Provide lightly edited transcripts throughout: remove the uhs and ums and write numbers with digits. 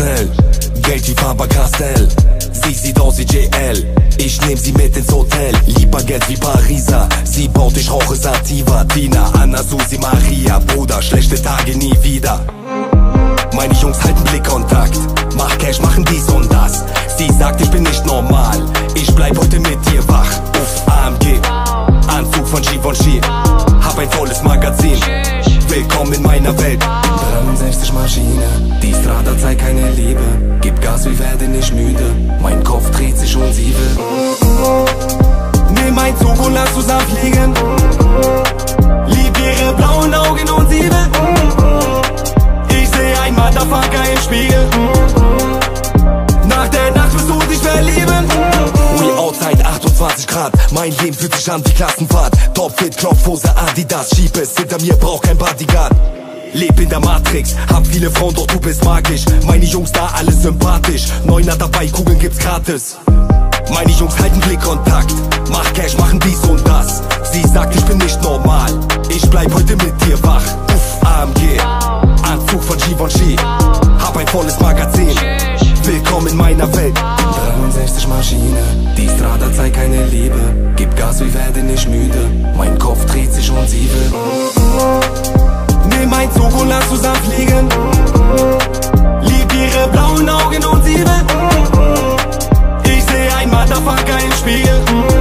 schnell. Geld wie Faber-Castell, sie sieht aus wie JL. Ich nehm sie mit ins Hotel, lieber Geld wie Pariser. Sie baut, ich rauche Sativa. Tina, Anna, Susi, Maria, Bruder, schlechte Tage nie wieder. Meine Jungs halten Blickkontakt, mach Cash, machen dies und das. Sie sagt, ich bin nicht normal, ich bleib heute mit dir wach. Uff, AMG, Anzug von Givenchy, hab ein volles Magazin, willkommen in meiner Welt. 63 Maschine, die Strada zeigt keine Liebe. Gib Gas, wir werden nicht müde, mein Kopf dreht sich und sie will. Nimm ein Zug und lass zusammen fliegen. Lieb ihre blauen Augen und sie will. Ich seh ein Motherfucker im Spiegel. Nach der Nacht wirst du dich verlieben. We outside 28 Grad, mein Leben fühlt sich an wie Klassenfahrt. Topfit, Klopfhose, Adidas, schieb es hinter mir, brauch kein Bodyguard. Leb in der Matrix, hab viele Frauen, doch du bist magisch. Meine Jungs da, alles sympathisch. Neuner dabei, Kugeln gibt's gratis. Meine Jungs halten Blickkontakt, mach Cash, machen dies und das. Sie sagt, ich bin nicht normal, ich bleib heute mit dir wach. Uff, AMG, Anzug von Givenchy, hab ein volles Magazin, willkommen in meiner Welt. 63 Maschine, die Strada zeigt keine Liebe. Gib Gas, wir werden nicht müde, mein Kopf dreht sich und sie will. Nimm ein Zug und lass zusammen fliegen. Lieb ihre blauen Augen und sie will. Ich seh ein Motherfucker im Spiegel.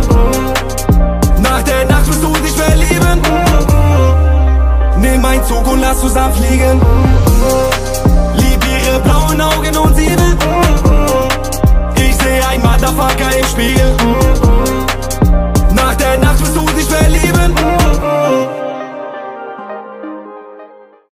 Nach der Nacht wirst du dich verlieben. Nimm ein Zug und lass zusammen fliegen. Lieb ihre blauen Augen und sie will. Ich seh ein Motherfucker im Spiegel.